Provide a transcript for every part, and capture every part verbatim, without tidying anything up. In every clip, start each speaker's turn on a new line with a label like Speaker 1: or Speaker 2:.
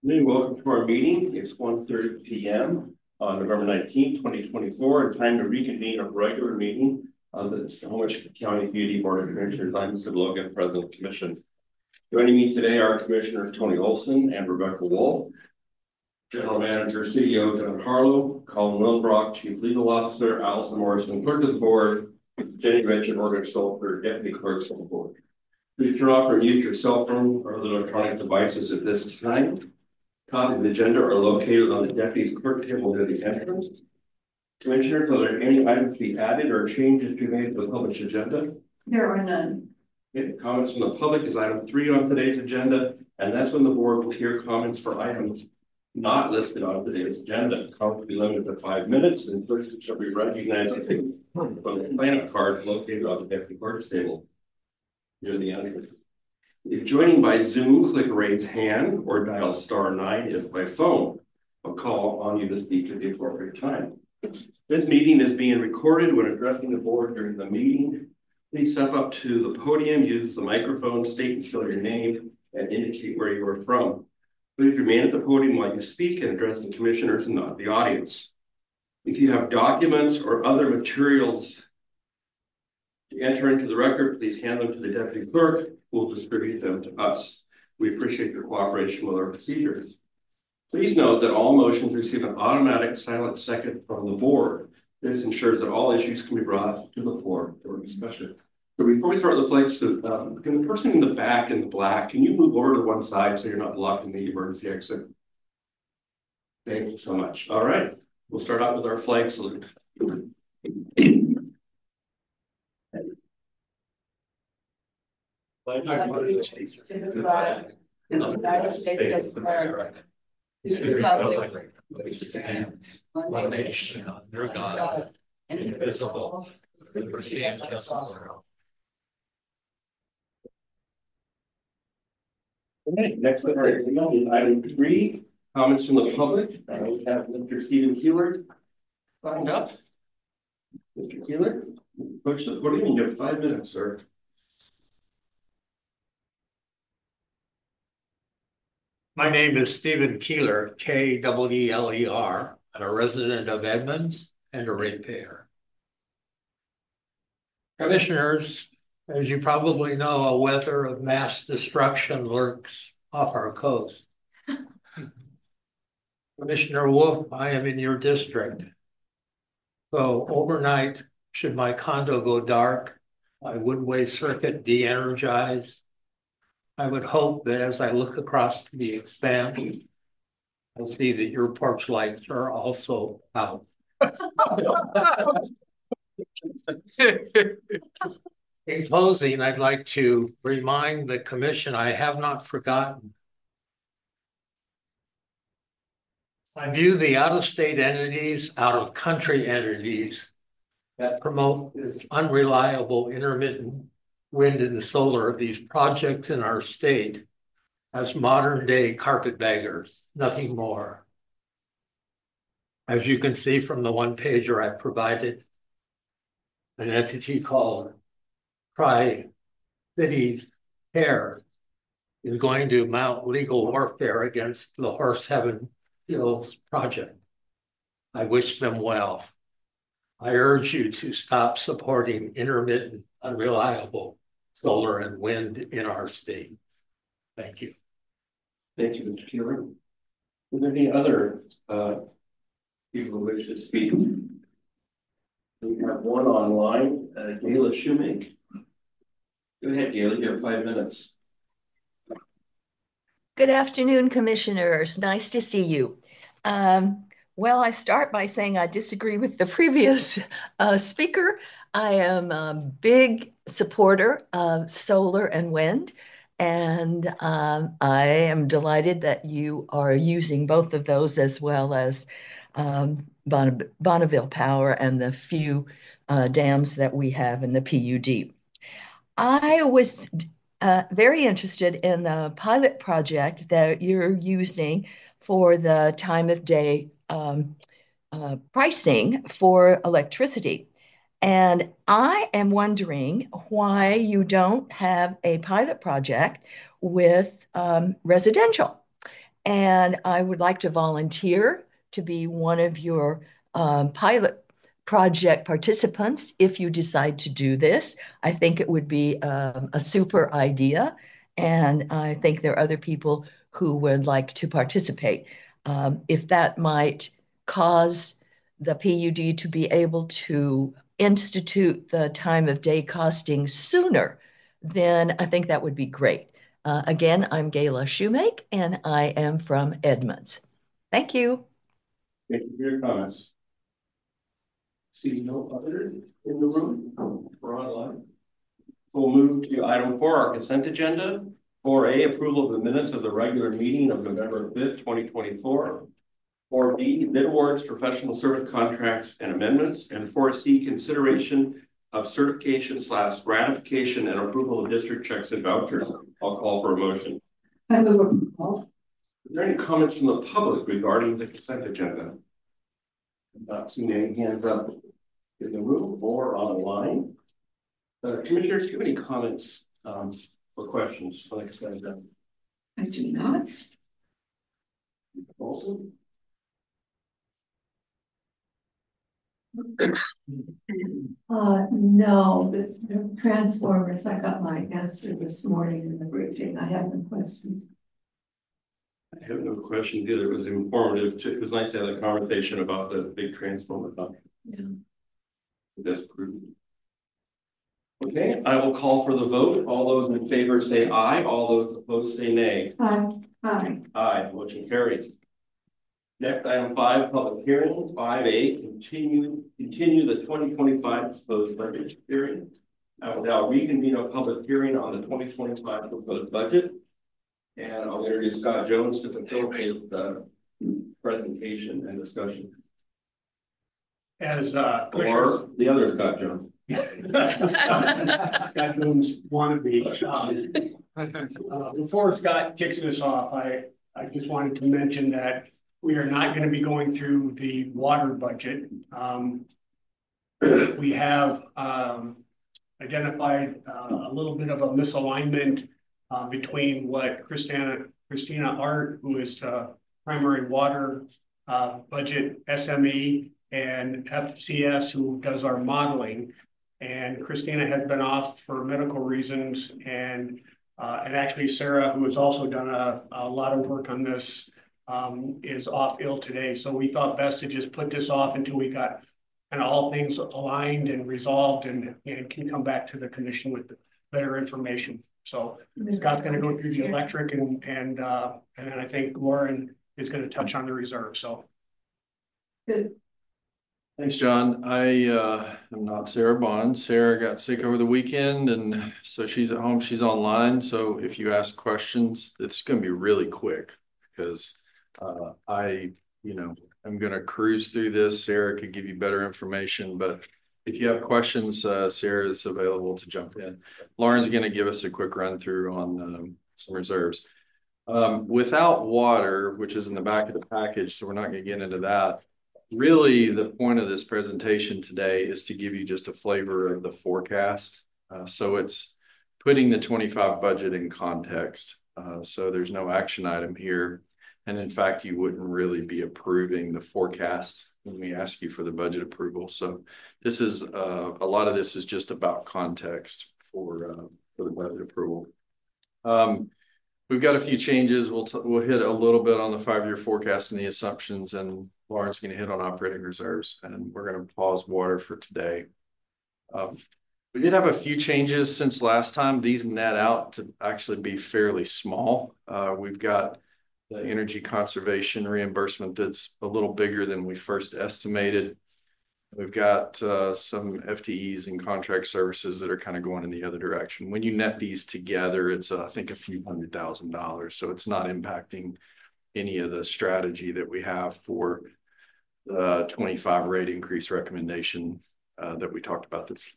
Speaker 1: Hey, welcome to our meeting. It's one thirty p m on November nineteenth, twenty twenty-four, and time to reconvene a regular meeting of the Snohomish County P U D Board of Commissioners. I'm Mister Logan, President of the Commission. Joining me today are Commissioners Tony Olson and Rebecca Wolf, General Manager, C E O John Harlow, Colin Willenbrock, Chief Legal Officer, Allison Morrison, Clerk of the Board, Jenny Richard, Morgan Stolper, Deputy Clerks of the Board. Please turn off or mute your cell phone or other electronic devices at this time. Copies of the agenda are located on the deputy's clerk table near the entrance. Commissioners, are there any items to be added or changes to be made to the published agenda?
Speaker 2: There are none.
Speaker 1: Okay, comments from the public is item three on today's agenda, and that's when the board will hear comments for items not listed on today's agenda. Comments will be limited to five minutes, and first shall be recognized from the planet card located on the deputy clerk's table near the entrance. If joining by Zoom, click raise hand or dial star nine if by phone. I'll call on you to speak at the appropriate time. This meeting is being recorded. When addressing the board during the meeting, please step up to the podium, use the microphone, state and spell your name, and indicate where you are from. Please remain at the podium while you speak and address the commissioners and not the audience. If you have documents or other materials to enter into the record, please hand them to the deputy clerk, who will distribute them to us. We appreciate your cooperation with our procedures. Please note that all motions receive an automatic silent second from the board. This ensures that all issues can be brought to the floor for discussion. So before we start the flags, um, can the person in the back in the black, can you move over to one side so you're not blocking the emergency exit? Thank you so much. All right, we'll start out with our flag salute.
Speaker 2: To the flag of the United States of America, to the republic which stands one nation under God, indivisible, with liberty and justice for all.
Speaker 1: Okay, next one, right, item three, comments from the public. Uh, we have Mister Stephen Keeler signed up. Mister Keeler, approach the podium. You have five minutes, sir.
Speaker 3: My name is Stephen Keeler, K E E L E R. I'm a resident of Edmonds and a ratepayer. Commissioners, as you probably know, a weather of mass destruction lurks off our coast. Commissioner Wolf, I am in your district. So overnight, should my condo go dark, my Woodway circuit de-energized, I would hope that as I look across the expanse, I'll see that your porch lights are also out. In closing, I'd like to remind the commission I have not forgotten. I view the out-of-state entities, out-of-country entities that promote this unreliable intermittent wind and solar of these projects in our state as modern day carpetbaggers, nothing more. As you can see from the one pager I provided, an entity called Tri-Cities Care is going to mount legal warfare against the Horse Heaven Hills project. I wish them well. I urge you to stop supporting intermittent, unreliable solar and wind in our state. Thank you.
Speaker 1: Thank you, Mister Keeler. Are there any other uh, people who wish to speak? We have one online, uh, Gayla Shoemake. Go ahead, Gayla, you have five minutes.
Speaker 4: Good afternoon, commissioners. Nice to see you. Um, well, I start by saying I disagree with the previous uh, speaker. I am a big supporter of solar and wind, and um, I am delighted that you are using both of those as well as um, Bon Bonneville Power and the few uh, dams that we have in the P U D. I was uh, very interested in the pilot project that you're using for the time of day um, uh, pricing for electricity. And I am wondering why you don't have a pilot project with um, residential. and I would like to volunteer to be one of your um, pilot project participants if you decide to do this. I think it would be um, a super idea, and I think there are other people who would like to participate. Um, if that might cause the P U D to be able to institute the time of day costing sooner, then I think that would be great. Uh, again, I'm Gayla Shoemake, and I am from Edmonds. Thank you.
Speaker 1: Thank you for your comments. See no other in the room or online. We'll move to item four, our consent agenda. four A, approval of the minutes of the regular meeting of November fifth, twenty twenty-four. four B, bid awards, professional service contracts and amendments. And four C, consideration of certification slash ratification and approval of district checks and vouchers. I'll call for a motion.
Speaker 2: I move approval.
Speaker 1: Are there any comments from the public regarding the consent agenda? I'm not seeing any hands up in the room or online. Uh, commissioners, do you have any comments um, or questions on the consent agenda?
Speaker 2: I do not.
Speaker 1: Also?
Speaker 5: Uh, no, the, the transformers, I got my answer this morning in the briefing. I have no questions.
Speaker 1: I have no questions either. It was informative. It was nice to have a conversation about the big transformer.
Speaker 5: Yeah.
Speaker 1: That's prudent. Okay, I will call for the vote. All those in favor say aye. All those opposed say nay.
Speaker 5: Aye. Aye.
Speaker 1: Aye, motion carries. Next, item five, public hearing. five A, continue continue the twenty twenty-five proposed budget hearing. I will now reconvene a public hearing on the twenty twenty-five proposed budget. And I'll introduce Scott Jones to facilitate the presentation and discussion.
Speaker 6: As uh,
Speaker 1: Or the other Scott Jones.
Speaker 6: Scott Jones wannabe. Um, uh, before Scott kicks this off, I, I just wanted to mention that we are not going to be going through the water budget. Um, we have um, identified uh, a little bit of a misalignment uh, between what Christina, Christina Art, who is the primary water uh, budget S M E, and F C S, who does our modeling. And Christina has been off for medical reasons, and uh, and actually Sarah, who has also done a, a lot of work on this, um, is off ill today. So we thought best to just put this off until we got kind of all things aligned and resolved, and, and can come back to the commission with better information. So Scott's going to go through the electric, and and uh, and then I think Lauren is going to touch on the reserve. So
Speaker 5: Good.
Speaker 7: Thanks, John. I uh, am not Sarah Bond. Sarah got sick over the weekend, and so she's at home. She's online. So if you ask questions, it's going to be really quick because uh, I, you know, I'm going to cruise through this. Sarah could give you better information, but if you have questions, uh, Sarah is available to jump in. Lauren's going to give us a quick run through on um, some reserves. Um, without water, which is in the back of the package, so we're not going to get into that. Really, the point of this presentation today is to give you just a flavor of the forecast. Uh, so it's putting the twenty-five budget in context. Uh, so there's no action item here. And in fact, you wouldn't really be approving the forecast when we ask you for the budget approval. So this is, uh, a lot of this is just about context for, uh, for the budget approval. Um, We've got a few changes. We'll we'll hit a little bit on the five-year forecast and the assumptions, and Lauren's going to hit on operating reserves, and we're going to pause water for today. Um, we did have a few changes since last time. These net out to actually be fairly small. Uh, we've got the energy conservation reimbursement that's a little bigger than we first estimated. We've got uh, some F T Es and contract services that are kind of going in the other direction. When you net these together, it's, uh, I think, a few hundred thousand dollars. So it's not impacting any of the strategy that we have for the twenty-five rate increase recommendation uh, that we talked about this.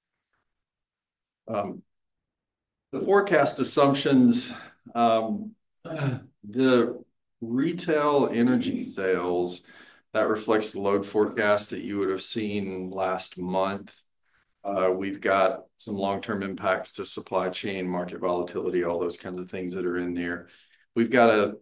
Speaker 7: Um, the forecast assumptions, um, the retail energy sales, that reflects the load forecast that you would have seen last month. Uh, we've got some long-term impacts to supply chain, market volatility, all those kinds of things that are in there. We've got a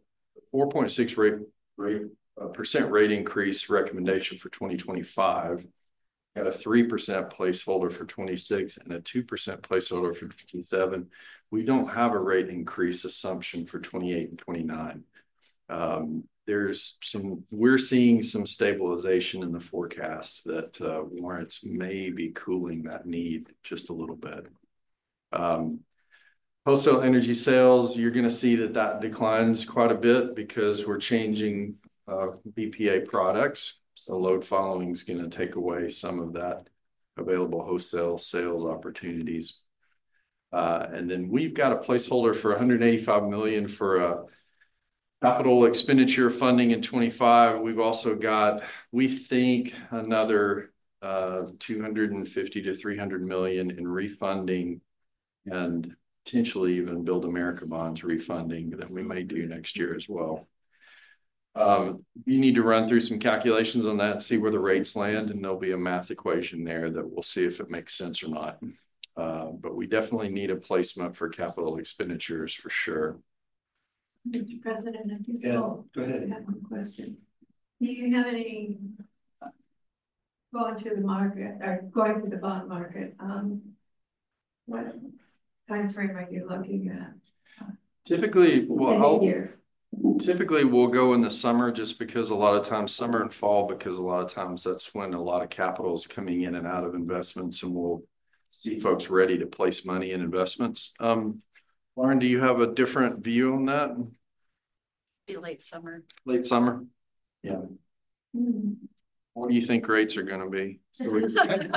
Speaker 7: four point six rate rate uh, percent rate increase recommendation for twenty twenty-five. Got a three percent placeholder for twenty-six and a two percent placeholder for twenty-seven. We don't have a rate increase assumption for twenty-eight and twenty-nine. Um, there's some, we're seeing some stabilization in the forecast that uh, warrants maybe cooling that need just a little bit. Um, wholesale energy sales, you're going to see that that declines quite a bit because we're changing uh, B P A products. So load following is going to take away some of that available wholesale sales opportunities. Uh, and then we've got a placeholder for one hundred eighty-five million dollars for a capital expenditure funding in twenty-five. We've also got, we think, another uh, two hundred fifty to three hundred million in refunding and potentially even Build America bonds refunding that we may do next year as well. Um, you need to run through some calculations on that, see where the rates land, and there'll be a math equation there that we'll see if it makes sense or not. Uh, but we definitely need a placement for capital expenditures for sure.
Speaker 5: Mister President, I think
Speaker 1: Yeah,
Speaker 5: oh,
Speaker 1: go ahead.
Speaker 5: I have one question. Do you have any going to the market or going to the bond market? Um, what time frame are you looking at?
Speaker 7: Typically, well,
Speaker 5: In a
Speaker 7: I'll,
Speaker 5: year?
Speaker 7: typically we'll go in the summer just because a lot of times summer and fall, because a lot of times that's when a lot of capital is coming in and out of investments, and we'll see folks ready to place money in investments. Um, Lauren, do you have a different view on that?
Speaker 2: Be late summer.
Speaker 7: Late summer? Yeah.
Speaker 5: Hmm.
Speaker 7: What do you think rates are going to be? So we...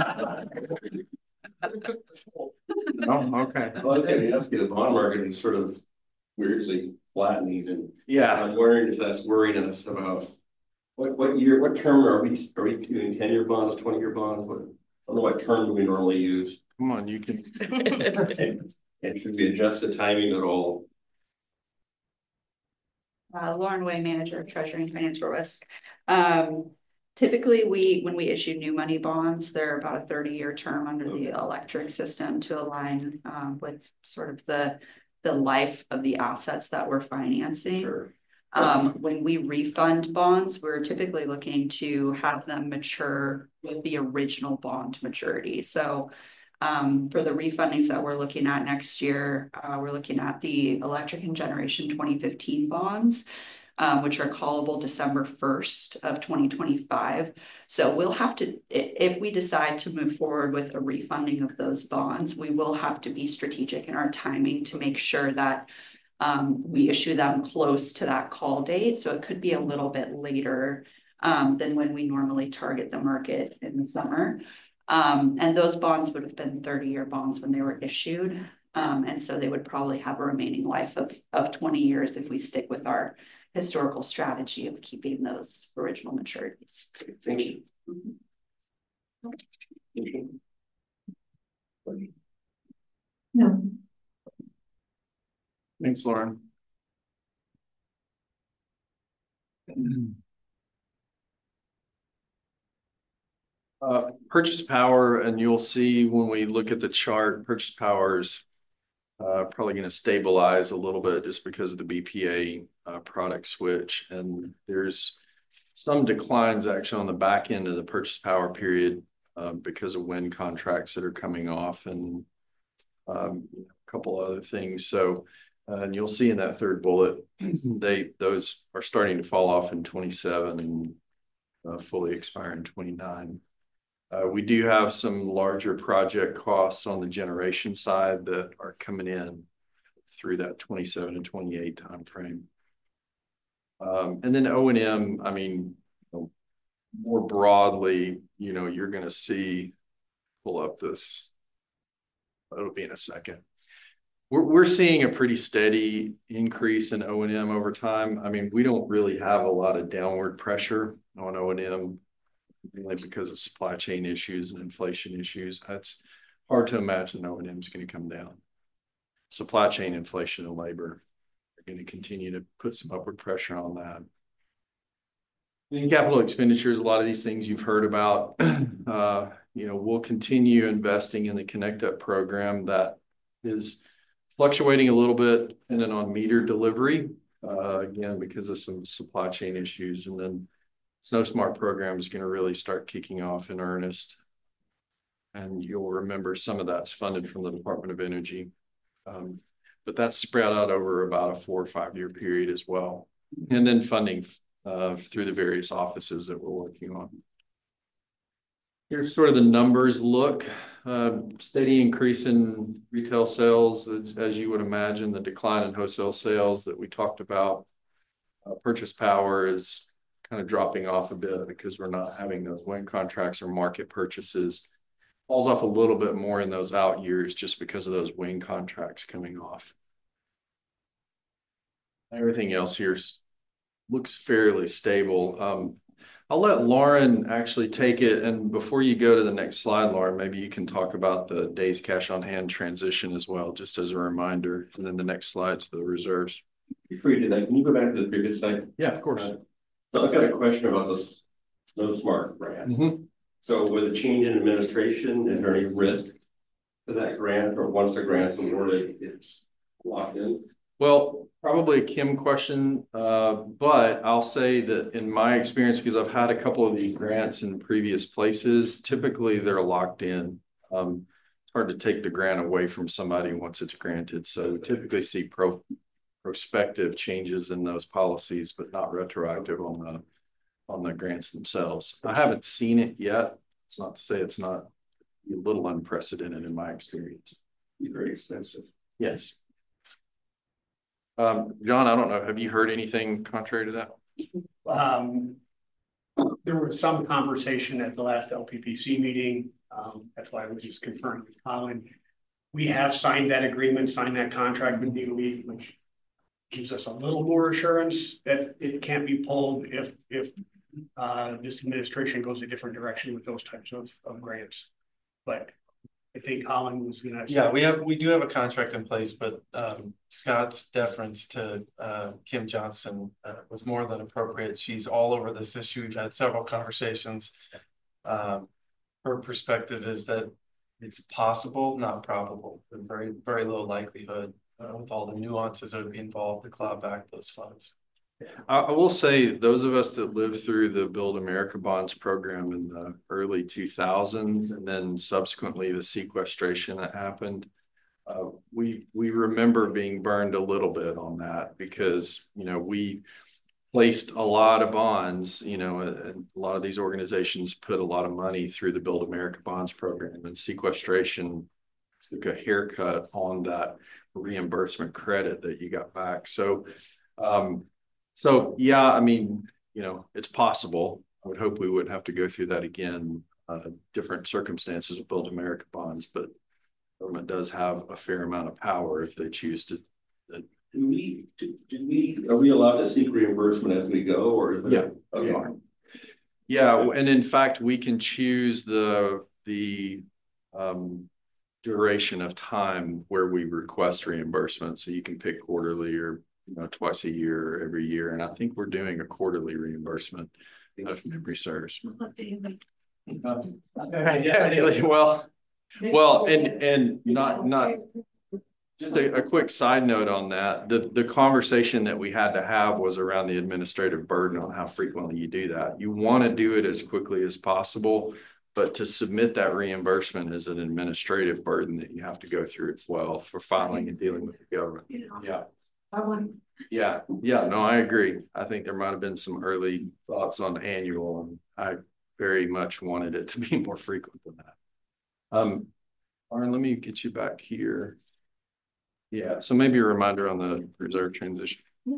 Speaker 7: Oh, okay.
Speaker 1: Well, I was going to ask you, the bond market is sort of weirdly flattening, and
Speaker 7: Yeah.
Speaker 1: I'm wondering if that's worrying us about what, what year, what term are we, are we doing ten year bonds, twenty year bonds? What, I don't know what term do we normally use.
Speaker 7: Come on, you can.
Speaker 1: And, and should we adjust the timing at all?
Speaker 2: Uh, Lauren Way, Manager of Treasury and Financial Risk. Um, typically, we when we issue new money bonds, they're about a thirty year term under
Speaker 1: Okay.
Speaker 2: the electric system to align um, with sort of the the life of the assets that we're financing.
Speaker 1: Sure.
Speaker 2: Um, when we refund bonds, we're typically looking to have them mature with the original bond maturity. So um, for the refundings that we're looking at next year, uh, we're looking at the Electric and Generation twenty fifteen bonds, um, which are callable December first of twenty twenty-five. So we'll have to, if we decide to move forward with a refunding of those bonds, we will have to be strategic in our timing to make sure that Um, we issue them close to that call date. So it could be a little bit later um, than when we normally target the market in the summer. Um, and those bonds would have been thirty year bonds when they were issued. Um, and so they would probably have a remaining life of, of twenty years if we stick with our historical strategy of keeping those original maturities.
Speaker 1: Thank you.
Speaker 5: No.
Speaker 7: Thanks, Lauren. Uh, purchase power, and you'll see when we look at the chart, purchase power is uh, probably going to stabilize a little bit just because of the B P A uh, product switch. And there's some declines actually on the back end of the purchase power period uh, because of wind contracts that are coming off and um, a couple other things. So Uh, and you'll see in that third bullet, they those are starting to fall off in twenty-seven and uh, fully expire in twenty-nine. Uh, we do have some larger project costs on the generation side that are coming in through that twenty-seven and twenty-eight timeframe. Um, and then O and M, I mean, you know, more broadly, you know, you're going to see, pull up this, it'll be in a second. We're, we're seeing a pretty steady increase in O and M over time. I mean, we don't really have a lot of downward pressure on O and M, mainly because of supply chain issues and inflation issues. That's hard to imagine O and M is going to come down. Supply chain, inflation, and labor are going to continue to put some upward pressure on that. In capital expenditures, a lot of these things you've heard about. Uh, you know, we'll continue investing in the Connect Up program that is fluctuating a little bit depending on meter delivery. uh, again, because of some supply chain issues. And then Snow Smart program is going to really start kicking off in earnest. And you'll remember some of that's funded from the Department of Energy. Um, but that's spread out over about a four or five year period as well. And then funding uh, through the various offices that we're working on. Here's sort of the numbers look, uh, steady increase in retail sales, as, as you would imagine, the decline in wholesale sales that we talked about. Uh, purchase power is kind of dropping off a bit because we're not having those wind contracts or market purchases. Falls off a little bit more in those out years just because of those wind contracts coming off. Everything else here looks fairly stable. Um, I'll let Lauren actually take it. And before you go to the next slide, Lauren, maybe you can talk about the days cash on hand transition as well, just as a reminder. And then the next slide's the reserves.
Speaker 1: Before you do that, can you go back to the previous slide?
Speaker 7: Yeah, of course.
Speaker 1: Uh, so I've got a question about this Snow Smart grant.
Speaker 7: Mm-hmm.
Speaker 1: So with a change in administration, is there any risk to that grant, or once the grant's awarded, it's locked in?
Speaker 7: Well, probably a Kim question, uh, but I'll say that in my experience, because I've had a couple of these grants in previous places, typically they're locked in. Um, it's hard to take the grant away from somebody once it's granted. So we typically see pro prospective changes in those policies, but not retroactive on the on the grants themselves. I haven't seen it yet. It's not to say it's not a little unprecedented in my experience.
Speaker 1: Be very expensive.
Speaker 7: Yes. Um, John, I don't know. Have you heard anything contrary to that?
Speaker 6: Um, there was some conversation at the last L P P C meeting. Um, that's why I was just confirming with Colin. We have signed that agreement, signed that contract with D O E, which gives us a little more assurance that it can't be pulled if if uh, this administration goes a different direction with those types of, of grants. But I think Colin was gonna.
Speaker 8: Yeah, we have we do have a contract in place, but um, Scott's deference to uh, Kim Johnson uh, was more than appropriate. She's all over this issue. We've had several conversations. Um, her perspective is that it's possible, not probable, but very very low likelihood uh, with all the nuances that would be involved to claw back those funds.
Speaker 7: I, I will say those of us that lived through the Build America Bonds program in the early two thousands and then subsequently the sequestration that happened, uh, we we remember being burned a little bit on that because, you know, we placed a lot of bonds, you know, and a lot of these organizations put a lot of money through the Build America Bonds program, and sequestration took a haircut on that reimbursement credit that you got back. So, um, So, yeah, I mean, you know, it's possible. I would hope we wouldn't have to go through that again, uh, different circumstances with Build America bonds, but government does have a fair amount of power if they choose to. Uh,
Speaker 1: do we, do, do we, are we allowed to seek reimbursement as we go, or is it?
Speaker 7: Yeah.
Speaker 1: Okay.
Speaker 7: Yeah, and in fact, we can choose the, the um, duration of time where we request reimbursement. So you can pick quarterly or you know, twice a year, or every year. And I think we're doing a quarterly reimbursement if memory serves. Yeah, well, well, and, and not, not, just a, a quick side note on that. The, the conversation that we had to have was around the administrative burden on how frequently you do that. You want to do it as quickly as possible, but to submit that reimbursement is an administrative burden that you have to go through as well for filing and dealing with the government. Yeah.
Speaker 5: I want.
Speaker 7: Yeah, yeah, no, I agree. I think there might have been some early thoughts on annual, and I very much wanted it to be more frequent than that. Um, Lauren, let me get you back here. Yeah, so maybe a reminder on the reserve transition.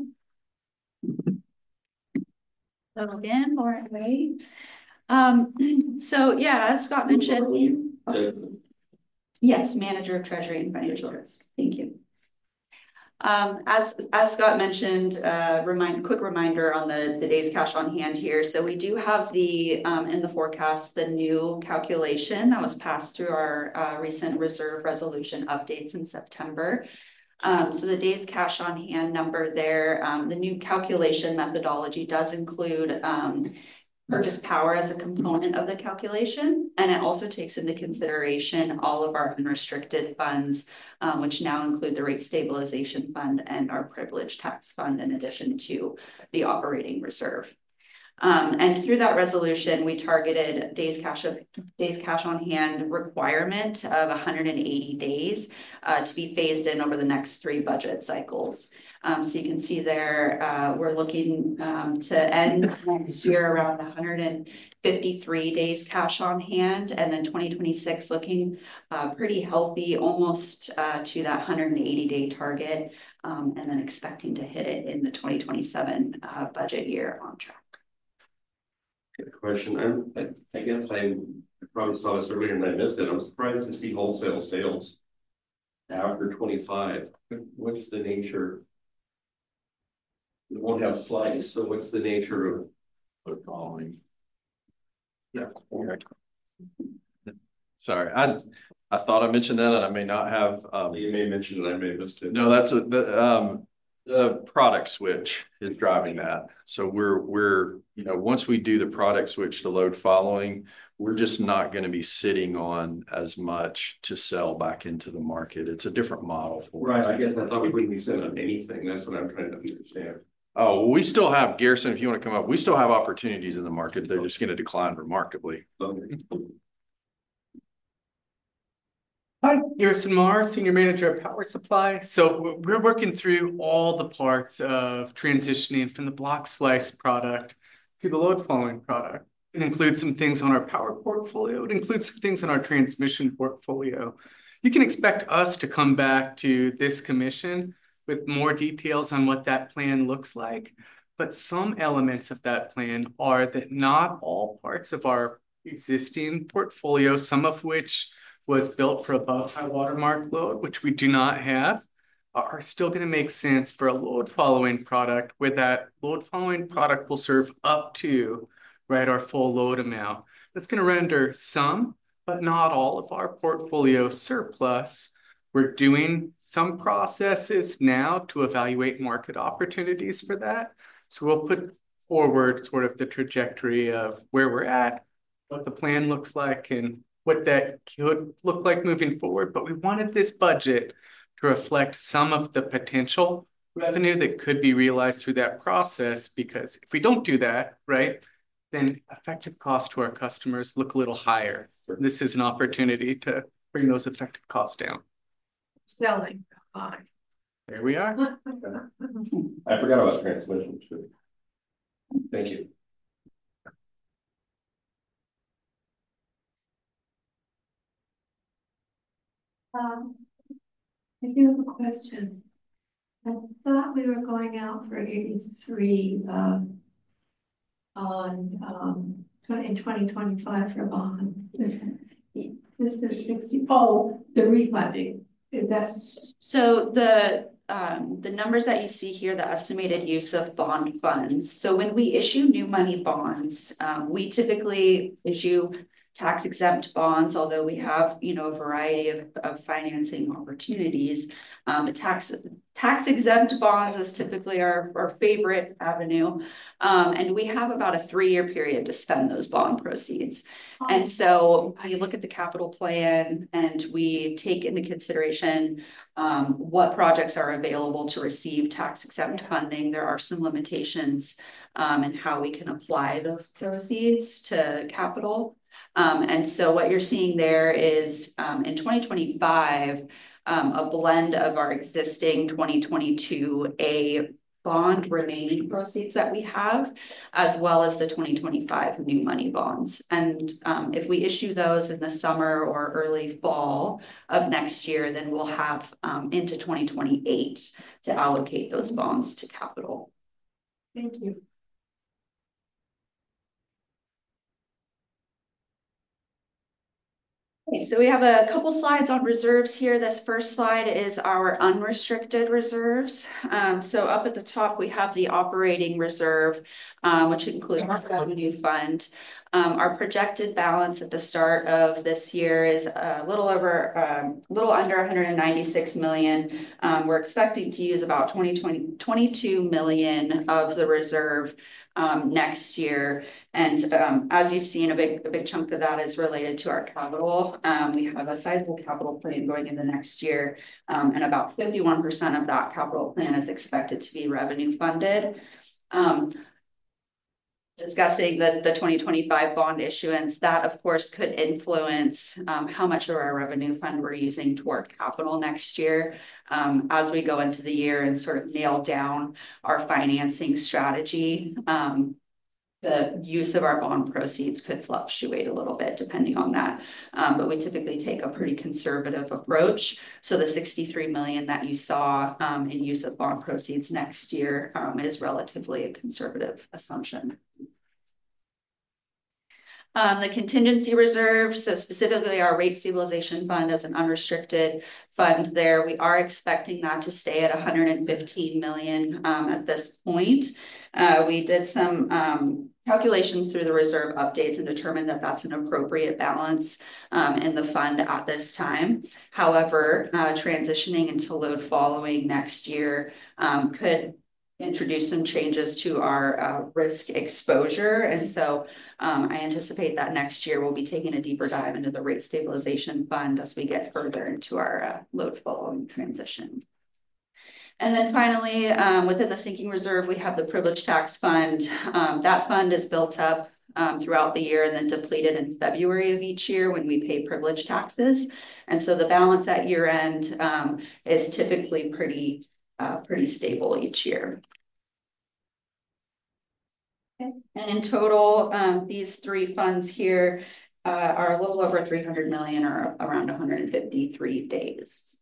Speaker 9: So again, Lauren Wade. Um, so yeah, as Scott mentioned, yes, Manager of Treasury and Financial Risk. Thank you. Um, as, as Scott mentioned, uh, remind, quick reminder on the, the days cash on hand here. So we do have the, um, in the forecast, the new calculation that was passed through our uh, recent reserve resolution updates in September. Um, so the days cash on hand number there, um, the new calculation methodology does include um, purchase power as a component of the calculation. And it also takes into consideration all of our unrestricted funds, um, which now include the rate stabilization fund and our privilege tax fund, in addition to the operating reserve. Um, and through that resolution, we targeted days cash of days cash on hand requirement of one hundred eighty days uh, to be phased in over the next three budget cycles. Um, so you can see there, uh, we're looking um, to end next year around one hundred fifty-three days cash on hand, and then twenty twenty-six looking uh, pretty healthy, almost uh, to that one hundred eighty day target, um, and then expecting to hit it in the twenty twenty-seven uh, budget year on track.
Speaker 1: Good question. I'm, I, I guess I probably saw this earlier and I missed it. I'm surprised to see wholesale sales after twenty-five. What's the nature? We won't have slides, so what's the nature of
Speaker 7: the following? Yeah. Sorry, I I thought I mentioned that, and I may not have. Um,
Speaker 1: you may mention it, I may have missed it.
Speaker 7: No, that's a the um the product switch is driving that. So we're we're you know once we do the product switch to load following, we're just not going to be sitting on as much to sell back into the market. It's a different model for
Speaker 1: right.
Speaker 7: us.
Speaker 1: I guess I thought we wouldn't be sitting on anything. That's what I'm trying to understand.
Speaker 7: Oh, we still have, Garrison, if you want to come up, we still have opportunities in the market. They're just going to decline remarkably.
Speaker 1: Okay.
Speaker 10: Hi, Garrison Marr, Senior Manager of Power Supply. So we're working through all the parts of transitioning from the block slice product to the load following product. It includes some things on our power portfolio. It includes some things on our transmission portfolio. You can expect us to come back to this commission with more details on what that plan looks like. But some elements of that plan are that not all parts of our existing portfolio, some of which was built for above high watermark load, which we do not have, are still going to make sense for a load following product, where that load following product will serve up to right our full load amount. That's going to render some, but not all of our portfolio surplus. We're doing some processes now to evaluate market opportunities for that. So we'll put forward sort of the trajectory of where we're at, what the plan looks like, and what that could look like moving forward. But we wanted this budget to reflect some of the potential revenue that could be realized through that process, because if we don't do that, right, then effective costs to our customers look a little higher. This is an opportunity to bring those effective costs down.
Speaker 5: Selling. Fine.
Speaker 10: There we are.
Speaker 1: I forgot about transmission too. Thank you.
Speaker 5: Um, I do have a question. I thought we were going out for eighty-three um, on um, in twenty twenty-five for bonds. This is sixty. Oh, the refunding. Is that
Speaker 9: so? The um, the numbers that you see here, the estimated use of bond funds. So when we issue new money bonds, um, we typically issue tax exempt bonds, although we have, you know, a variety of, of financing opportunities. Um, the tax tax exempt bonds is typically our, our favorite avenue. Um, and we have about a three-year period to spend those bond proceeds. Oh. And so we look at the capital plan and we take into consideration um, what projects are available to receive tax exempt funding. There are some limitations um, in how we can apply those proceeds to capital. Um, and so what you're seeing there is um, in twenty twenty-five, um, a blend of our existing twenty twenty-two A bond remaining proceeds that we have, as well as the twenty twenty-five new money bonds. And um, if we issue those in the summer or early fall of next year, then we'll have um, into twenty twenty-eight to allocate those bonds to capital.
Speaker 5: Thank you.
Speaker 9: Okay, so we have a couple slides on reserves here. This first slide is our unrestricted reserves. Um, so up at the top, we have the operating reserve, um, which includes our revenue fund. Um, our projected balance at the start of this year is a little over, um, a little under one hundred ninety-six million. Um, we're expecting to use about twenty, twenty, twenty-two million of the reserve um, next year. And um, as you've seen, a big, a big chunk of that is related to our capital. Um, we have a sizable capital plan going into next year, um, and about fifty-one percent of that capital plan is expected to be revenue funded. Um, discussing the, the twenty twenty-five bond issuance, that of course could influence um, how much of our revenue fund we're using toward capital next year um, as we go into the year and sort of nail down our financing strategy. Um, the use of our bond proceeds could fluctuate a little bit depending on that. Um, but we typically take a pretty conservative approach. So the sixty-three million that you saw um, in use of bond proceeds next year um, is relatively a conservative assumption. Um, the contingency reserve, so specifically our rate stabilization fund as an unrestricted fund there, we are expecting that to stay at one hundred fifteen million um, at this point. Uh, we did some um, calculations through the reserve updates and determined that that's an appropriate balance um, in the fund at this time. However, uh, transitioning into load following next year um, could introduce some changes to our uh, risk exposure. And so um, I anticipate that next year we'll be taking a deeper dive into the rate stabilization fund as we get further into our uh, load following transition. And then finally, um, within the sinking reserve, we have the privilege tax fund. Um, that fund is built up um, throughout the year and then depleted in February of each year when we pay privilege taxes. And so the balance at year end um, is typically pretty Uh, pretty stable each year. Okay. And in total, um, these three funds here uh, are a little over three hundred million or around one hundred fifty-three days.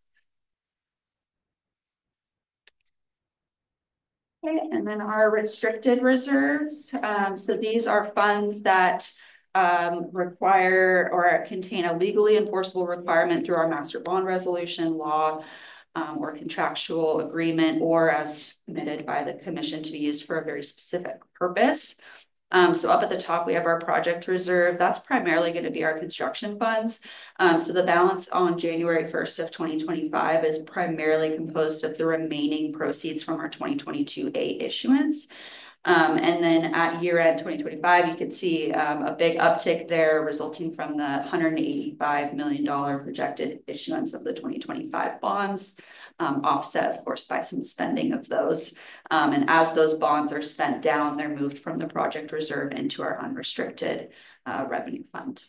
Speaker 9: Okay, and then our restricted reserves. Um, so these are funds that um, require or contain a legally enforceable requirement through our master bond resolution law. Um, or contractual agreement, or as committed by the commission to be used for a very specific purpose. Um, so up at the top, we have our project reserve. That's primarily going to be our construction funds. Um, so the balance on January first of twenty twenty-five is primarily composed of the remaining proceeds from our twenty twenty-two A issuance. Um, and then at year end twenty twenty-five, you can see um, a big uptick there resulting from the one hundred eighty-five million dollars projected issuance of the twenty twenty-five bonds, um, offset, of course, by some spending of those. Um, and as those bonds are spent down, they're moved from the project reserve into our unrestricted uh, revenue fund.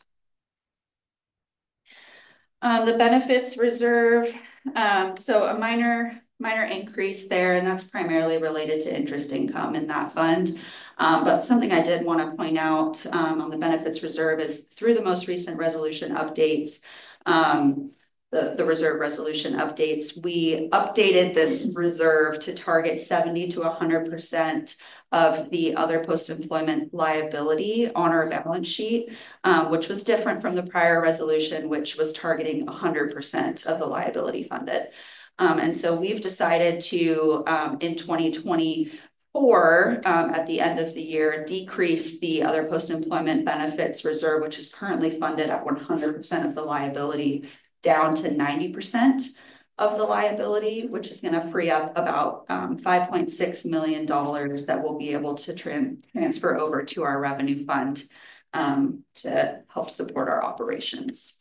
Speaker 9: Um, the benefits reserve, um, so a minor minor increase there, and that's primarily related to interest income in that fund. Um, but something I did want to point out um, on the benefits reserve is through the most recent resolution updates, um, the, the reserve resolution updates, we updated this reserve to target seventy to one hundred percent of the other post-employment liability on our balance sheet, um, which was different from the prior resolution, which was targeting one hundred percent of the liability funded. Um, and so we've decided to, um, in twenty twenty-four, um, at the end of the year, decrease the other post-employment benefits reserve, which is currently funded at one hundred percent of the liability, down to ninety percent of the liability, which is going to free up about um, five point six million dollars that we'll be able to tran transfer over to our revenue fund um, to help support our operations.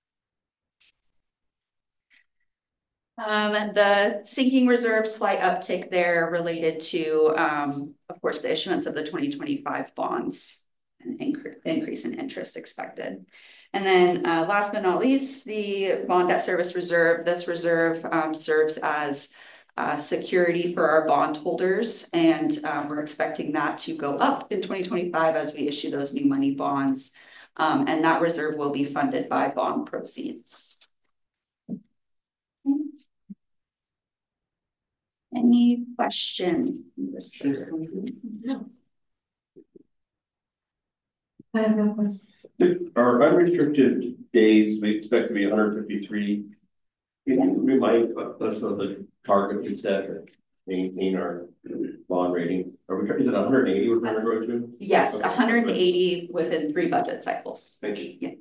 Speaker 9: Um, the sinking reserve, slight uptick there related to, um, of course, the issuance of the twenty twenty-five bonds and incre increase in interest expected. And then uh, last but not least, the bond debt service reserve. This reserve um, serves as uh, security for our bondholders, and um, we're expecting that to go up in twenty twenty-five as we issue those new money bonds. Um, and that reserve will be funded by bond proceeds. Any questions?
Speaker 5: No. I have no question.
Speaker 1: Our unrestricted days, we expect to be one hundred fifty-three. Can you remind us of the target we set to maintain our bond rating? Are we, is it one hundred eighty we're going to grow to?
Speaker 9: Yes,
Speaker 1: Okay.
Speaker 9: one hundred eighty within three budget cycles.
Speaker 1: Thank you.
Speaker 9: Yeah.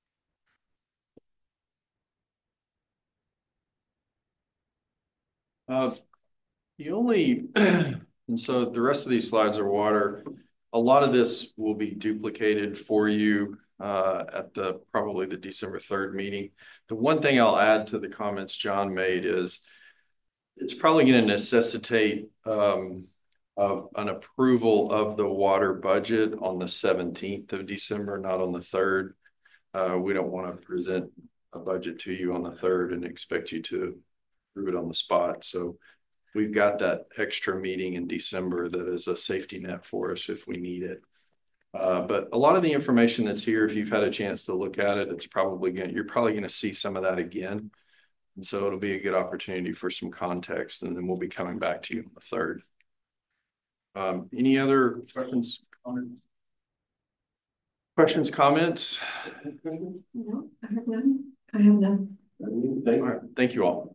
Speaker 7: Uh, the only, and so the rest of these slides are water. A lot of this will be duplicated for you uh, at the, probably the December third meeting. The one thing I'll add to the comments John made is it's probably going to necessitate um, of an approval of the water budget on the seventeenth of December, not on the third. Uh, we don't want to present a budget to you on the third and expect you to approve it on the spot. So we've got that extra meeting in December that is a safety net for us if we need it. Uh, but a lot of the information that's here, if you've had a chance to look at it, it's probably going to, you're probably going to see some of that again. And so it'll be a good opportunity for some context, and then we'll be coming back to you on the third. Um, any other questions, comments? Questions, comments?
Speaker 5: No, I have none. I have none.
Speaker 1: Thank
Speaker 7: All
Speaker 1: you.
Speaker 7: right, thank you all.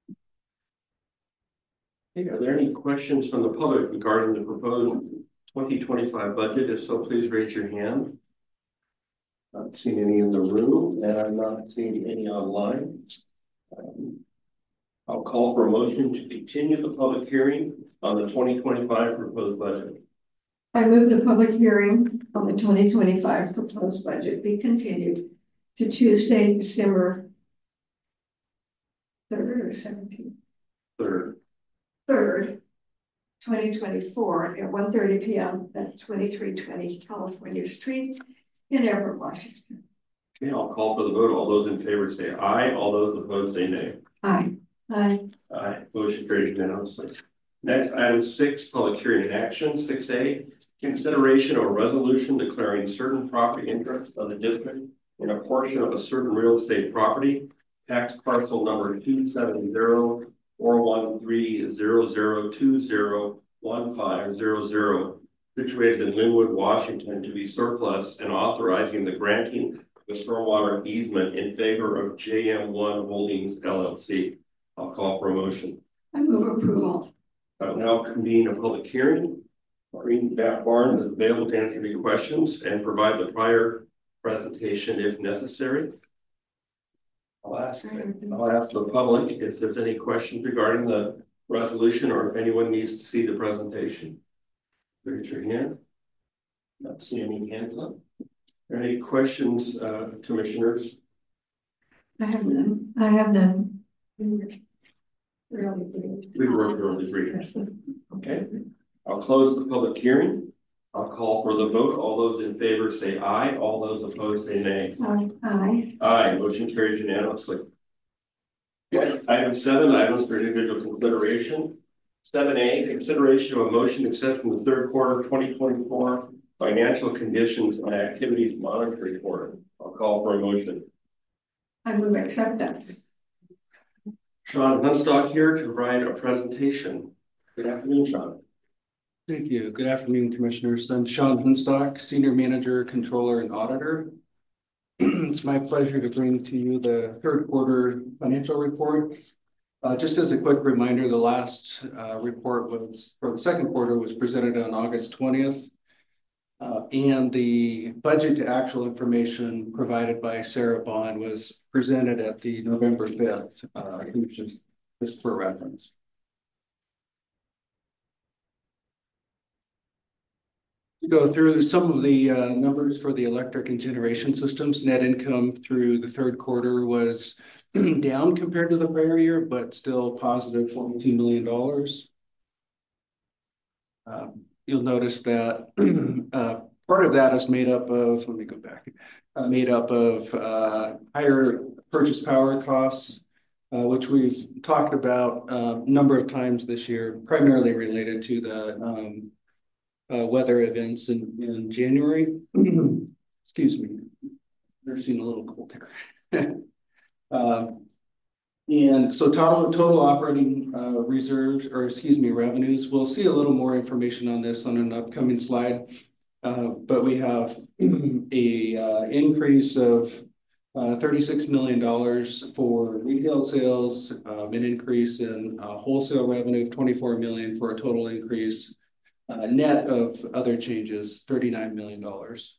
Speaker 1: Okay, are there any questions from the public regarding the proposed twenty twenty-five budget? If so, please raise your hand. Not seeing any in the room, and I'm not seeing any online. Um, I'll call for a motion to continue the public hearing on the twenty twenty-five proposed budget.
Speaker 5: I move the public hearing on the twenty twenty-five proposed budget be continued to Tuesday, December third or seventeenth,
Speaker 1: Third.
Speaker 5: third, twenty twenty-four at one thirty P M at twenty-three twenty California Street in Everett, Washington.
Speaker 1: Okay, I'll call for the vote. All those in favor say aye. All those opposed say nay.
Speaker 5: Aye. Aye.
Speaker 1: Aye. Motion carries unanimously. Next, item six, public hearing and action. Six A, consideration of a resolution declaring certain property interests of the district in a portion of a certain real estate property, tax parcel number two seven zero four one three zero zero two zero one five zero zero, situated in Linwood, Washington, to be surplus, and authorizing the granting of a stormwater easement in favor of J M one Holdings L L C. I'll call for a motion.
Speaker 5: I move approval.
Speaker 1: I'll now convene a public hearing. Maureen Barnes is available to answer any questions and provide the prior presentation if necessary. I'll ask, I'll ask the public if there's any questions regarding the resolution or if anyone needs to see the presentation. Raise your hand. Not seeing any hands up. Are there any questions, uh, commissioners?
Speaker 5: I have none. I have none. Really
Speaker 1: We were thoroughly briefed. Okay. I'll close the public hearing. I'll call for the vote. All those in favor say aye. All those opposed say nay.
Speaker 5: Aye. Aye.
Speaker 1: Aye. Motion carries unanimously. Yes, item seven, items for individual consideration. Seven A, consideration of a motion accepting the third quarter twenty twenty-four financial conditions and activities monitoring report. I'll call for a motion.
Speaker 5: I move acceptance.
Speaker 1: Sean Hunstock here to provide a presentation. Good afternoon, Sean.
Speaker 11: Thank you. Good afternoon, Commissioners. I'm Sean Hunstock, Senior Manager, Controller, and Auditor. It's my pleasure to bring to you the third quarter financial report. Uh, just as a quick reminder, the last uh, report was for the second quarter was presented on August twentieth. Uh, and the budget to actual information provided by Sarah Bond was presented at the November fifth, uh, just, just for reference. Go through some of the uh, numbers for the electric and generation systems. Net income through the third quarter was down compared to the prior year, but still positive forty-two million dollars. Um, you'll notice that uh, part of that is made up of, let me go back, uh, made up of uh, higher purchase power costs, uh, which we've talked about a number of times this year, primarily related to the um, Uh, weather events in, in January. Excuse me. They're seeing a little cold here. uh, and so total total operating uh, reserves, or excuse me, revenues. We'll see a little more information on this on an upcoming slide. Uh, but we have a uh, increase of uh, thirty-six million dollars for retail sales, um, an increase in uh, wholesale revenue of twenty-four million dollars for a total increase Uh, net of other changes, thirty-nine million dollars.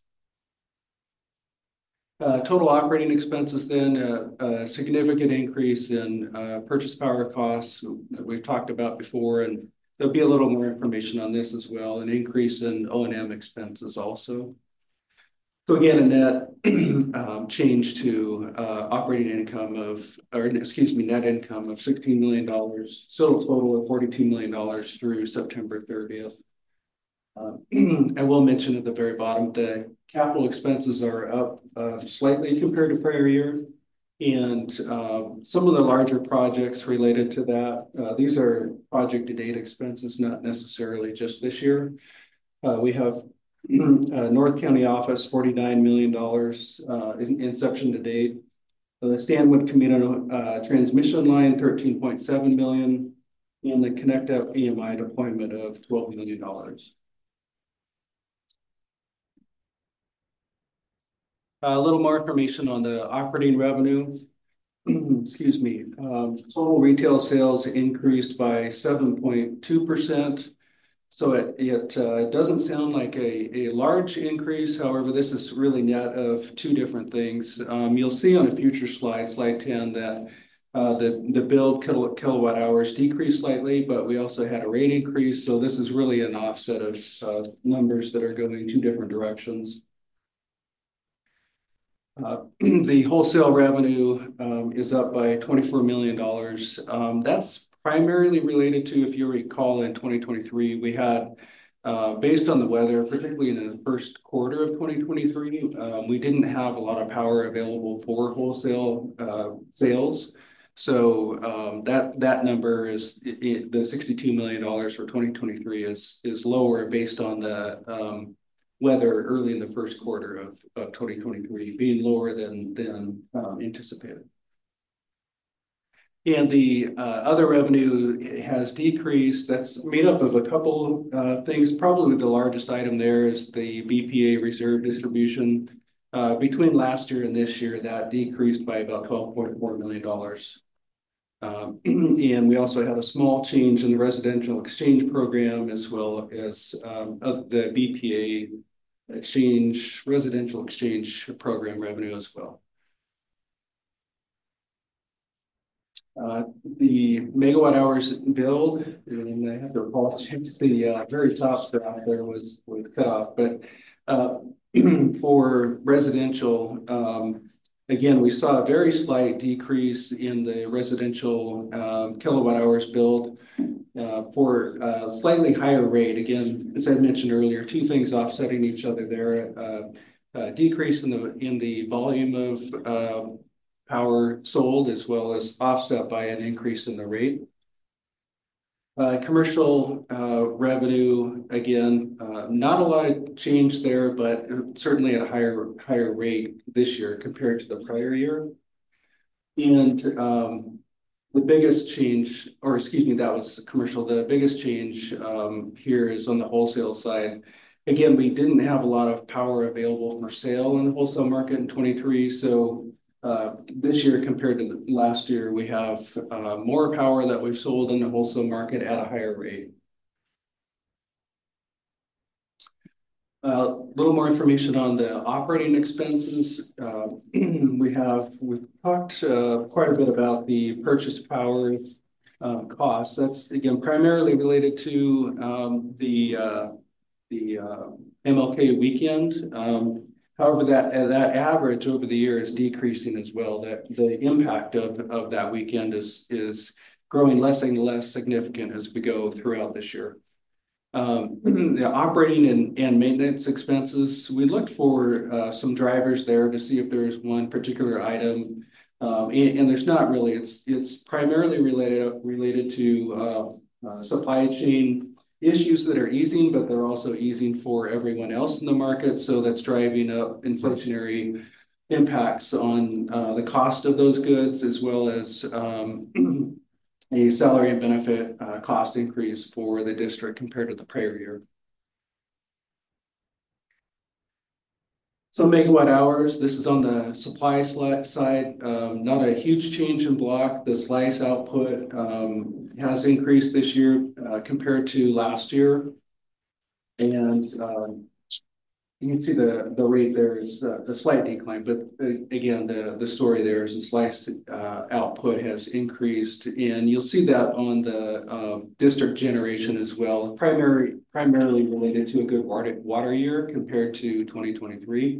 Speaker 11: Uh, total operating expenses then, uh, a significant increase in uh, purchase power costs that we've talked about before, and there'll be a little more information on this as well, an increase in O and M expenses also. So again, a net um, change to uh, operating income of, or excuse me, net income of sixteen million dollars, still a total of forty-two million dollars through September thirtieth. Uh, I will mention at the very bottom that capital expenses are up uh, slightly compared to prior year. And um, some of the larger projects related to that, uh, these are project to date expenses, not necessarily just this year. Uh, we have uh, North County Office, forty-nine million dollars uh, in inception to date. The Stanwood Community uh, Transmission Line, thirteen point seven million dollars, and the Connect Up E M I deployment of twelve million dollars. A little more information on the operating revenue. Excuse me. Um, total retail sales increased by seven point two percent. So it, it uh, doesn't sound like a, a large increase. However, this is really net of two different things. Um, you'll see on a future slide, slide ten, that uh, the, the billed kilo, kilowatt hours decreased slightly, but we also had a rate increase. So this is really an offset of uh, numbers that are going two different directions. Uh, the wholesale revenue um, is up by twenty-four million dollars. Um, that's primarily related to, if you recall, in twenty twenty-three, we had, uh, based on the weather, particularly in the first quarter of twenty twenty-three, um, we didn't have a lot of power available for wholesale uh, sales. So um, that that number is, it, it, the sixty-two million dollars for twenty twenty-three is, is lower based on the um, weather early in the first quarter of, of twenty twenty-three being lower than, than um, anticipated. And the uh, other revenue has decreased. That's made up of a couple uh, things. Probably the largest item there is the B P A reserve distribution. Uh, between last year and this year, that decreased by about twelve point four million dollars. Um, and we also had a small change in the residential exchange program, as well as um, of the B P A exchange, residential exchange program revenue as well. Uh, the megawatt hours billed, and I have to apologize, the uh, very top graph there was, was cut off, but uh, for residential, um, again, we saw a very slight decrease in the residential um, kilowatt hours billed uh, for a slightly higher rate. Again, as I mentioned earlier, two things offsetting each other there. Uh, uh, decrease in the in the volume of uh, power sold, as well as offset by an increase in the rate. Uh, commercial uh, revenue, again, uh, not a lot of change there, but certainly at a higher higher rate this year compared to the prior year. And um, the biggest change, or excuse me, that was commercial. The biggest change um, here is on the wholesale side. Again, we didn't have a lot of power available for sale in the wholesale market in twenty-three, so Uh, this year compared to last year, we have uh, more power that we've sold in the wholesale market at a higher rate. A uh, little more information on the operating expenses. Uh, we have, we've talked uh, quite a bit about the purchase power uh, costs. That's, again, primarily related to um, the, uh, the uh, M L K weekend. Um, However, that uh, that average over the year is decreasing as well. That the impact of, of that weekend is is growing less and less significant as we go throughout this year. Um, the operating and, and maintenance expenses, we looked for uh, some drivers there to see if there's one particular item, um, and, and there's not really. It's it's primarily related related to uh, uh, supply chain issues that are easing, but they're also easing for everyone else in the market. So that's driving up inflationary impacts on uh, the cost of those goods, as well as um, a salary and benefit uh, cost increase for the district compared to the prior year. So megawatt hours, this is on the supply side, um, not a huge change in block. The slice output um, has increased this year uh, compared to last year. and um, you can see the, the rate there is uh, a slight decline, but uh, again, the, the story there is the slice uh, output has increased, and you'll see that on the uh, district generation as well, primary, primarily related to a good water, water year compared to twenty twenty-three.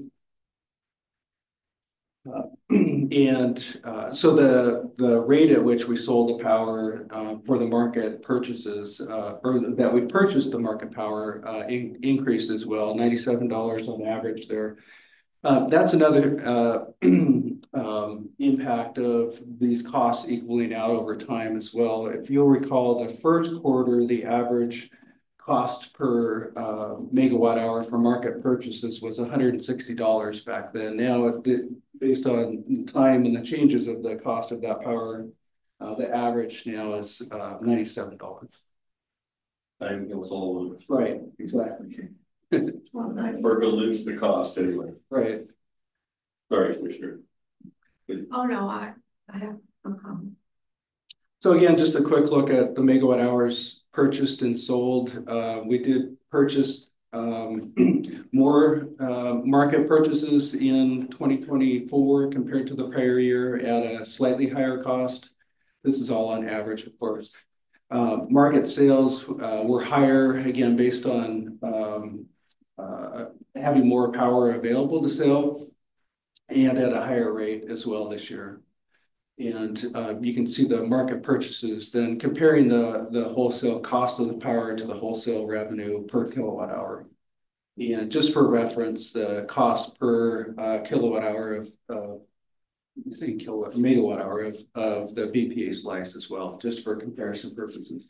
Speaker 11: Uh, and uh, so the the rate at which we sold the power uh, for the market purchases, uh, or that we purchased the market power, uh, in, increased as well, ninety-seven dollars on average there. Uh, that's another uh, um, impact of these costs equaling out over time as well. If you'll recall, the first quarter, the average cost per uh, megawatt hour for market purchases was one hundred sixty dollars back then. Now, it did, based on time and the changes of the cost of that power, uh, the average now is uh, ninety-seven dollars.
Speaker 1: I think it was all of
Speaker 11: Right, exactly.
Speaker 1: or to lose the cost anyway.
Speaker 11: Right.
Speaker 1: Sorry, Commissioner.
Speaker 5: Oh, no, I, I have no comment.
Speaker 11: So again, just a quick look at the megawatt hours purchased and sold. Uh, we did purchase um, more uh, market purchases in twenty twenty-four compared to the prior year at a slightly higher cost. This is all on average, of course. Uh, market sales uh, were higher, again, based on um, uh, having more power available to sell and at a higher rate as well this year. And uh, you can see the market purchases, then comparing the, the wholesale cost of the power to the wholesale revenue per kilowatt hour. And just for reference, the cost per uh, kilowatt hour of, uh, say kilowatt, megawatt hour of, of the V P A slice as well, just for comparison purposes.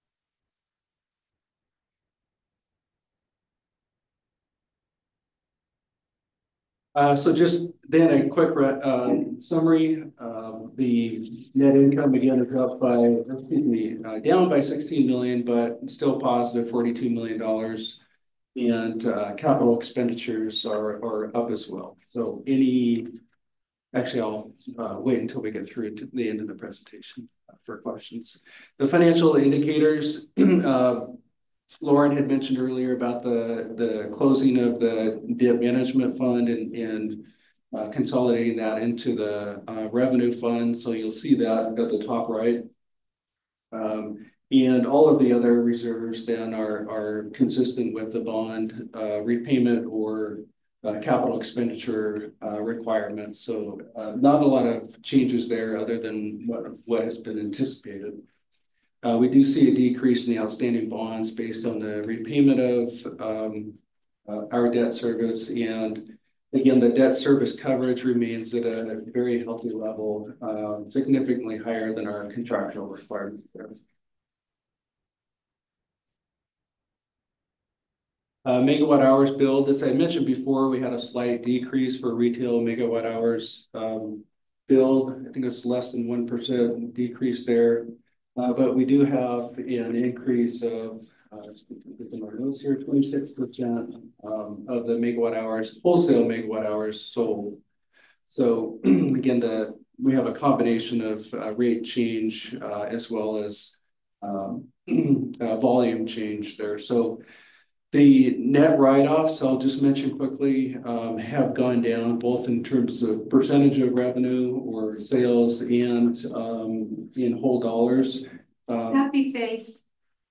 Speaker 11: Uh, so just then a quick uh, summary. Um, the net income again is up by, excuse me, uh, down by sixteen million, but still positive forty-two million dollars. And uh, capital expenditures are, are up as well. So any, actually I'll uh, wait until we get through to the end of the presentation for questions. The financial indicators, uh, Lauren had mentioned earlier about the, the closing of the debt management fund and, and uh, consolidating that into the uh, revenue fund. So you'll see that at the top right. Um, and all of the other reserves then are, are consistent with the bond uh, repayment or uh, capital expenditure uh, requirements. So uh, not a lot of changes there other than what, what has been anticipated. Uh, we do see a decrease in the outstanding bonds based on the repayment of um, uh, our debt service. And again, the debt service coverage remains at a very healthy level, uh, significantly higher than our contractual requirements there. Uh, megawatt hours billed, as I mentioned before, we had a slight decrease for retail megawatt hours um, billed. I think it's less than one percent decrease there. Uh, but we do have an increase of, uh, our notes here, twenty-six percent um, of the megawatt hours, wholesale megawatt hours sold. So again, the we have a combination of uh, rate change uh, as well as um, uh, volume change there. So the net write-offs, I'll just mention quickly, um, have gone down both in terms of percentage of revenue or sales and um, in whole dollars. Um,
Speaker 5: Happy face.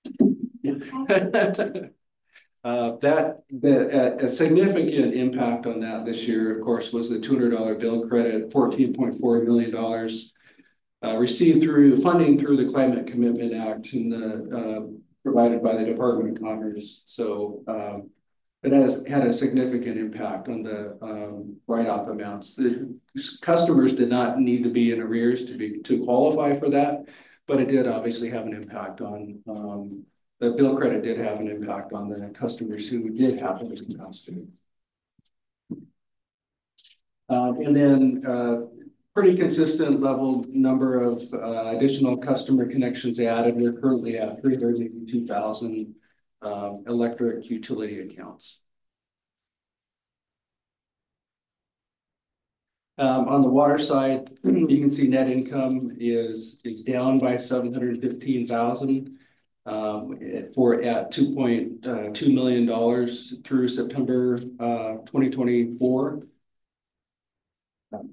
Speaker 11: uh, that the, a significant impact on that this year, of course, was the two hundred dollar bill credit, fourteen point four million dollars uh, received through funding through the Climate Commitment Act and the uh, provided by the Department of Commerce. So um, it has had a significant impact on the um, write-off amounts. The customers did not need to be in arrears to be to qualify for that, but it did obviously have an impact on um, the bill credit did have an impact on the customers who did have this capacity. Um, and then uh, pretty consistent level number of uh, additional customer connections added. We're currently at three hundred eighty-two thousand um, electric utility accounts. Um, on the water side, you can see net income is, is down by seven hundred fifteen thousand. um, for at two point two million dollars through September uh, twenty twenty-four. Um,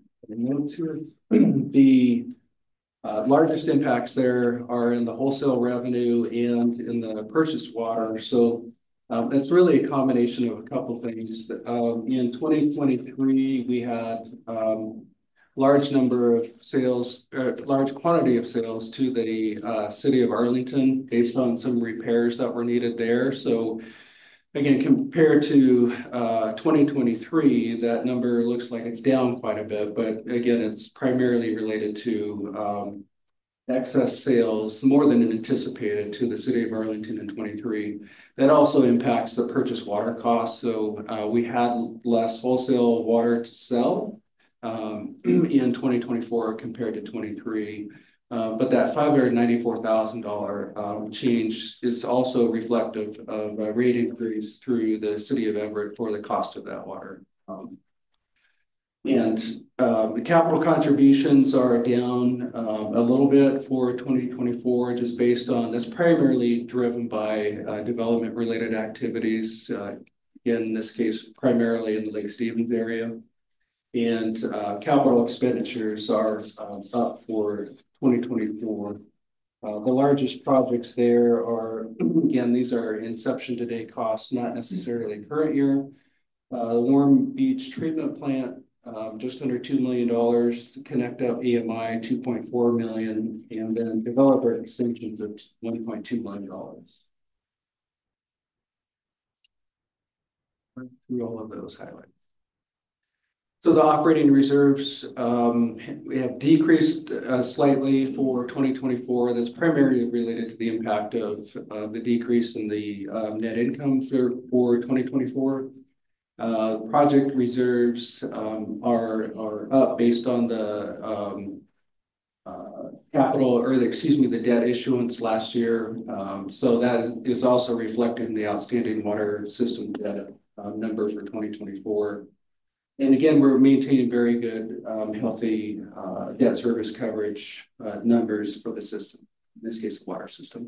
Speaker 11: the uh, largest impacts there are in the wholesale revenue and in the purchased water. So um, that's really a combination of a couple things. Um, in twenty twenty-three, we had um, large number of sales, uh, large quantity of sales to the uh, city of Arlington based on some repairs that were needed there. So again, compared to uh, twenty twenty-three, that number looks like it's down quite a bit, but again, it's primarily related to um, excess sales, more than anticipated, to the city of Arlington in twenty-three. That also impacts the purchase water costs. So uh, we had less wholesale water to sell um, in twenty twenty-four compared to twenty-three. Uh, but that five hundred ninety-four thousand dollars um, change is also reflective of a rate increase through the city of Everett for the cost of that water. Um, and uh, the capital contributions are down uh, a little bit for twenty twenty-four, just based on, that's primarily driven by uh, development related activities. Uh, again, in this case, primarily in the Lake Stevens area. And uh, capital expenditures are uh, up for twenty twenty-four. Uh, the largest projects there are, again, these are inception to date costs, not necessarily current year. Uh, the Warm Beach Treatment Plant, um, just under two million dollars. Connect Up E M I, two point four million dollars. And then developer extensions of one point two million dollars. Through all of those highlights. So the operating reserves um, we have decreased uh, slightly for twenty twenty-four. That's primarily related to the impact of uh, the decrease in the uh, net income for, for twenty twenty-four. Uh, project reserves um, are, are up based on the um, uh, capital, or the, excuse me, the debt issuance last year. Um, so that is also reflected in the outstanding water system debt uh, number for twenty twenty-four. And again, we're maintaining very good, um, healthy uh, debt service coverage uh, numbers for the system, in this case, the water system.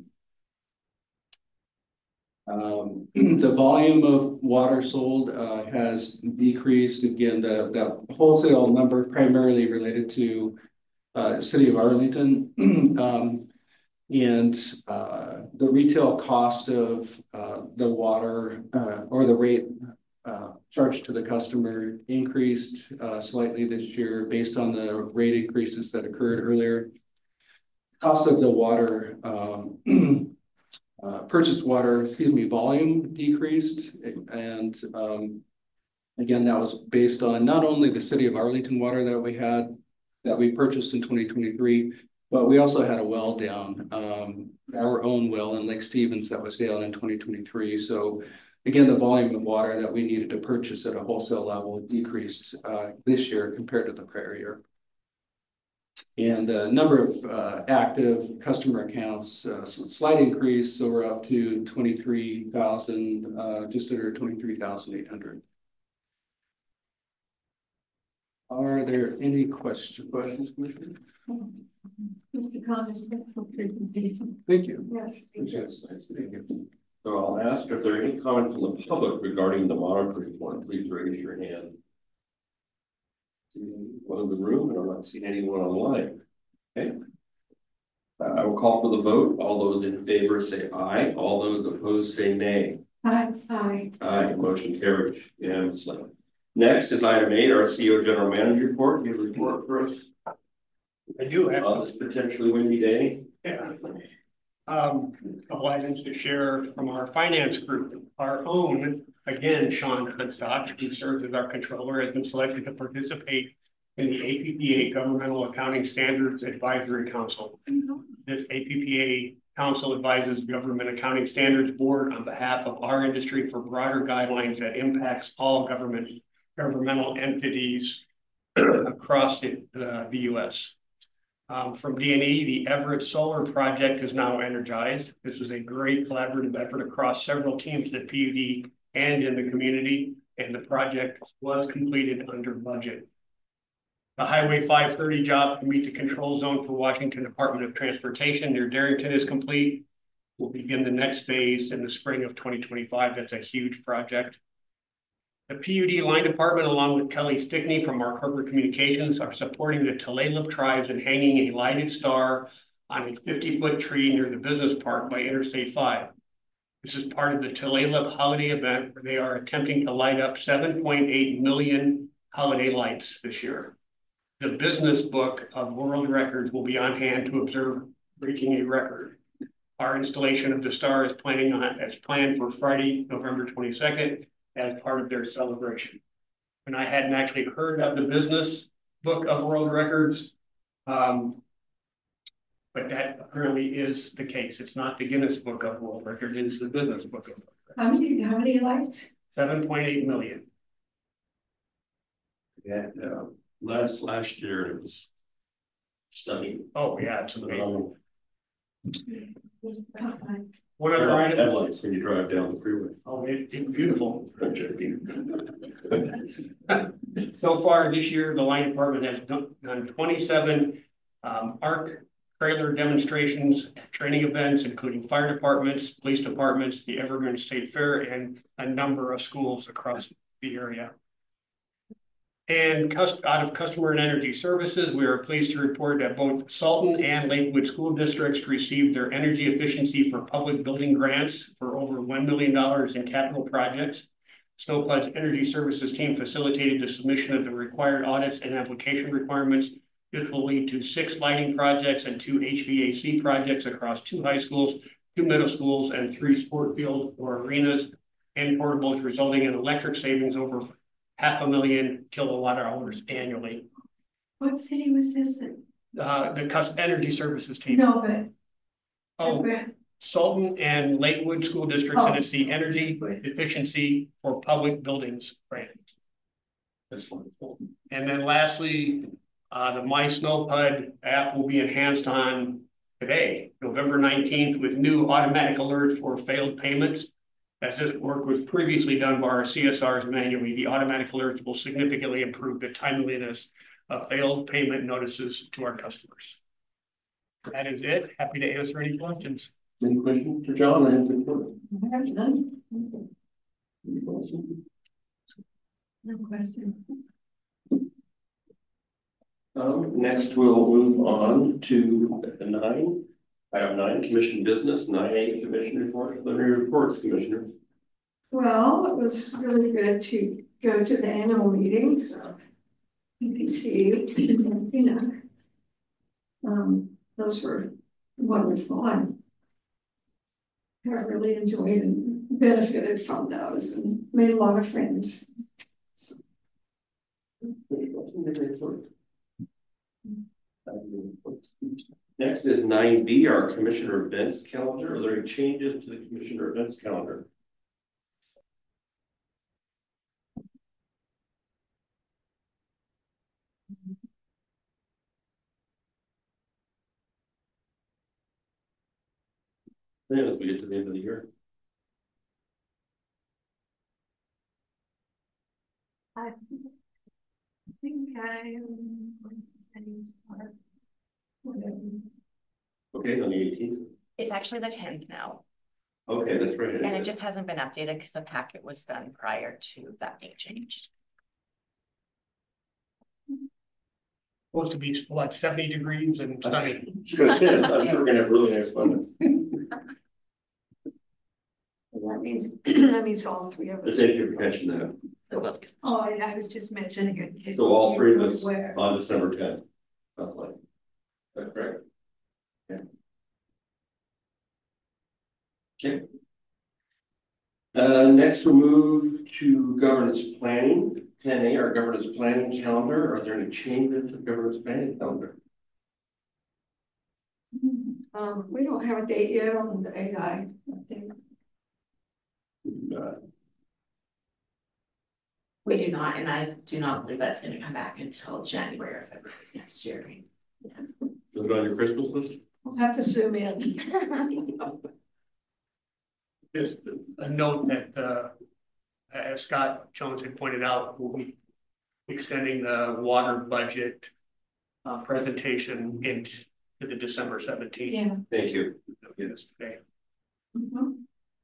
Speaker 11: Um, the volume of water sold uh, has decreased. Again, the, the wholesale number primarily related to uh, the city of Arlington. um, and uh, the retail cost of uh, the water uh, or the rate Uh, charged to the customer increased uh, slightly this year based on the rate increases that occurred earlier. Cost of the water, um, uh, purchased water, excuse me, volume decreased. And um, again, that was based on not only the city of Arlington water that we had, that we purchased in twenty twenty-three, but we also had a well down, um, our own well in Lake Stevens that was down in twenty twenty-three. So again, the volume of water that we needed to purchase at a wholesale level decreased uh, this year compared to the prior year. And the number of uh, active customer accounts, uh, slight increase, so we're up to twenty-three thousand, uh, just under twenty-three thousand eight hundred. Are there any questions? questions Thank you.
Speaker 5: Yes.
Speaker 1: Yes, thank you. So I'll ask if there are any comments from the public regarding the monitoring plan. Please raise your hand. See anyone in the room, and I'm not seeing anyone online. Okay. Uh, I will call for the vote. All those in favor say aye. All those opposed say nay.
Speaker 5: Aye. Aye.
Speaker 1: Aye. Motion carries unanimously. Next is item eight, our C E O General Manager report. You have a report for us
Speaker 6: I do have
Speaker 1: on this potentially windy day.
Speaker 6: Yeah. Um, a couple items to share from our finance group. Our own, again, Sean Hunstock, who serves as our controller, has been selected to participate in the A P P A Governmental Accounting Standards Advisory Council. This A P P A Council advises Government Accounting Standards Board on behalf of our industry for broader guidelines that impacts all government governmental entities across the, uh, the U S Um, from D and E, the Everett Solar Project is now energized. This is a great collaborative effort across several teams at P U D and in the community, and the project was completed under budget. The Highway five thirty job to meet the control zone for Washington Department of Transportation near Darrington is complete. We'll begin the next phase in the spring of twenty twenty-five. That's a huge project. The P U D line department, along with Kelly Stickney from our corporate communications, are supporting the Tulalip tribes in hanging a lighted star on a fifty foot tree near the business park by Interstate five. This is part of the Tulalip holiday event where they are attempting to light up seven point eight million holiday lights this year. The business book of world records will be on hand to observe breaking a record. Our installation of the star is planning on as planned for Friday, November twenty-second, as part of their celebration. And I hadn't actually heard of the business book of world records, um, but that apparently is the case. It's not the Guinness Book of World Records, it's the business book of world records.
Speaker 5: How many, how many lights?
Speaker 6: seven point eight million.
Speaker 1: Yeah, uh, last, last year it was stunning.
Speaker 6: Oh yeah, it's amazing.
Speaker 1: Um,
Speaker 6: What other item?
Speaker 1: Headlights when you drive down the freeway.
Speaker 6: Oh, it, it's beautiful. So far this year, the line department has done, done twenty-seven um, ARC trailer demonstrations, training events, including fire departments, police departments, the Evergreen State Fair, and a number of schools across the area. And out of customer and energy services, we are pleased to report that both Sultan and Lakewood school districts received their energy efficiency for public building grants for over one million dollars in capital projects. Snowpud's energy services team facilitated the submission of the required audits and application requirements. This will lead to six lighting projects and two H V A C projects across two high schools, two middle schools, and three sport fields or arenas and portables, resulting in electric savings over half a million kilowatt hours annually.
Speaker 5: What city was this in?
Speaker 6: Uh, the custom energy services team.
Speaker 5: No, but.
Speaker 6: Oh, Sultan and Lakewood school districts,
Speaker 5: Oh.
Speaker 6: and it's the energy efficiency for public buildings grant.
Speaker 1: That's wonderful.
Speaker 6: And then lastly, uh, the My Snowpud app will be enhanced on today, November nineteenth, with new automatic alerts for failed payments. As this work was previously done by our C S Rs manually, the automatic alerts will significantly improve the timeliness of failed payment notices to our customers. That is it. Happy to answer any questions.
Speaker 1: Any questions for John? I have
Speaker 5: That's none. No questions.
Speaker 1: Um, next, we'll move on to the nine. Item nine, commission business. Nine A, commission report. Preliminary reports, Commissioner.
Speaker 5: Well, it was really good to go to the annual meetings of P P C and P N C. Um, those were wonderful. I have really enjoyed and benefited from those and made a lot of friends. So.
Speaker 1: Next is nine B, our commissioner events calendar. Are there any changes to the commissioner events calendar? Yeah, as we get to the end of the year.
Speaker 5: I think I
Speaker 1: Okay, on the eighteenth.
Speaker 2: It's actually the tenth now,
Speaker 1: Okay, that's right.
Speaker 2: and it just hasn't been updated because the packet was done prior to that being changed.
Speaker 6: Supposed to be what, seventy degrees and sunny.
Speaker 1: I'm sure we're gonna have really nice fun.
Speaker 5: That means, that means all three of us.
Speaker 1: Thank you for catching that.
Speaker 2: So we'll just-
Speaker 5: Oh, I I was just mentioning it.
Speaker 1: So all three of us
Speaker 5: Where?
Speaker 1: on December tenth. Sounds like. That's correct. Yeah. Okay. Uh, next we'll move to governance planning. Ten A, our governance planning calendar. Are there any changes to the governance planning calendar?
Speaker 5: Um, we don't have a date yet on the A I. I think.
Speaker 1: Uh,
Speaker 2: We do not, and I do not believe that's gonna come back until January or February next year.
Speaker 1: Is it on your Christmas list?
Speaker 5: We'll have to zoom in.
Speaker 6: Just a note that, uh, as Scott Jones had pointed out, we'll be extending the water budget uh, presentation into the December seventeenth.
Speaker 5: Yeah.
Speaker 1: Thank you.
Speaker 6: Yes, today.
Speaker 5: Mhm.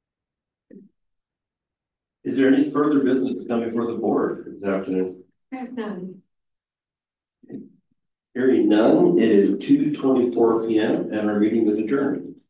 Speaker 1: Is there any further business to come before the board this afternoon?
Speaker 5: I have none.
Speaker 1: Hearing none, it is two twenty-four P M and our meeting is adjourned.